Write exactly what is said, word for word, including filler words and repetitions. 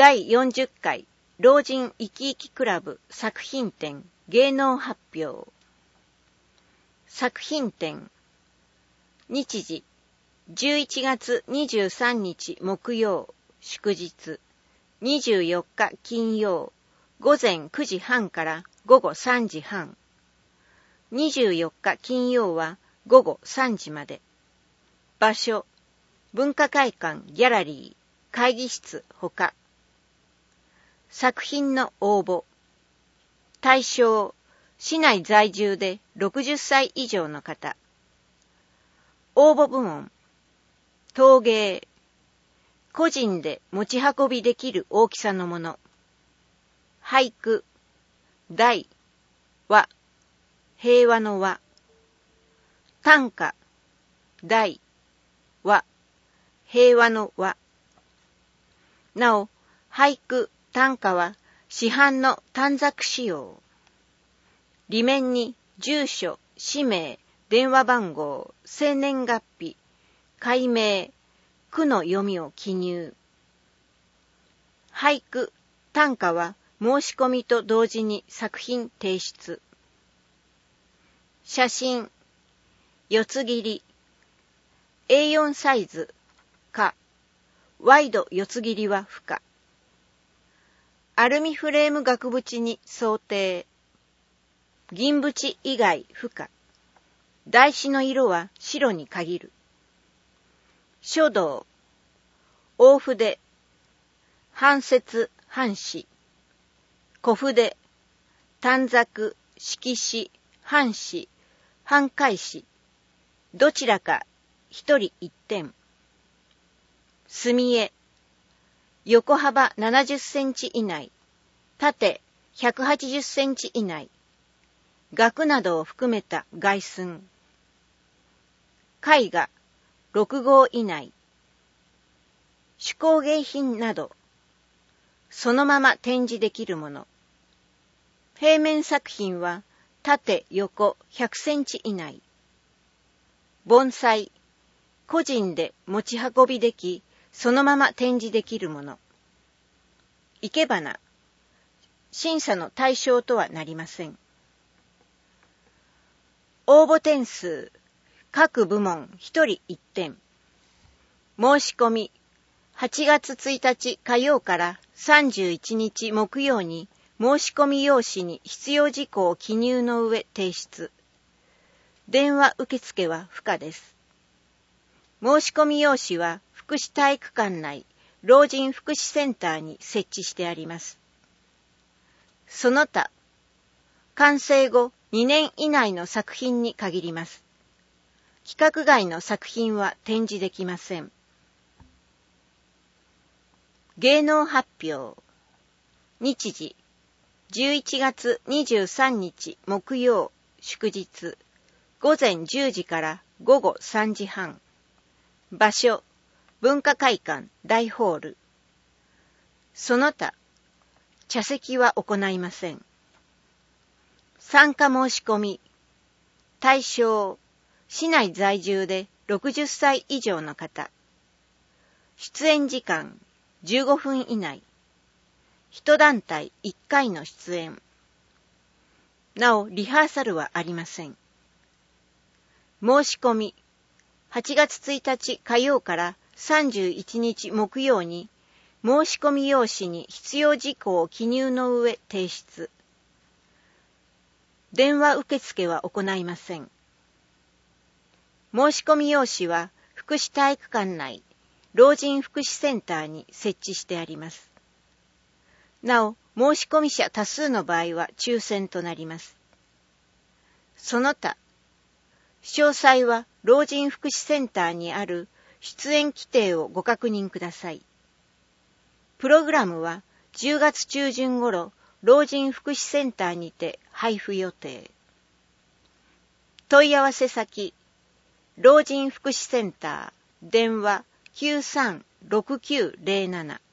だいよんじゅっかい老人生き生きクラブ作品展芸能発表。作品展。日時じゅういちがつにじゅうさんにち木曜祝日、にじゅうよっか金曜午前くじはんから午後さんじはん。にじゅうよっか金曜は午後さんじまで。場所文化会館ギャラリー会議室ほか。作品の応募。対象市内在住でろくじゅっさい以上の方。応募部門。陶芸。個人で持ち運びできる大きさのもの。俳句。題。和。平和の和。短歌。題。和。平和の和。なお、俳句、短歌は市販の短冊仕様。裏面に住所、氏名、電話番号、生年月日、改名、句の読みを記入。俳句、短歌は申し込みと同時に作品提出。写真、四つ切り、エーよん サイズ、可、ワイド四つ切りは不可。アルミフレーム額縁に想定。銀縁以外不可。台紙の色は白に限る。書道。大筆。半節半紙。小筆。短冊、色紙、半紙、半返し。どちらか一人一点。墨絵。横幅ななじゅっセンチ以内。縦ひゃくはちじゅっセンチ以内。額などを含めた外寸。絵画ろくごう以内。手工芸品など。そのまま展示できるもの。平面作品は縦横ひゃくセンチ以内。盆栽。個人で持ち運びでき、そのまま展示できるもの。生け花。審査の対象とはなりません。応募点数。各部門ひとりいってん。申し込み。はちがつついたち火曜からさんじゅういちにち木曜に申し込み用紙に必要事項を記入の上提出。電話受付は不可です。申し込み用紙は福祉体育館内老人福祉センターに設置してあります。その他、完成後にねん以内の作品に限ります。規格外の作品は展示できません。芸能発表。日時じゅういちがつにじゅうさんにち木曜祝日、ごぜんじゅうじからごごさんじはん。場所文化会館大ホール。その他、茶席は行いません。参加申し込み。対象市内在住でろくじゅっさい以上の方。出演時間じゅうごふん以内。一団体いっかいの出演。なお、リハーサルはありません。申し込み。はちがつついたち火曜からさんじゅういちにち木曜に申し込み用紙に必要事項を記入の上提出。電話受付は行いません。申し込み用紙は福祉体育館内老人福祉センターに設置してあります。なお、申し込み者多数の場合は抽選となります。その他、詳細は老人福祉センターにある出演規定をご確認ください。プログラムはじゅうがつちゅうじゅん頃、老人福祉センターにて配布予定。問い合わせ先、老人福祉センター、電話きゅうさんろくきゅうゼロなな。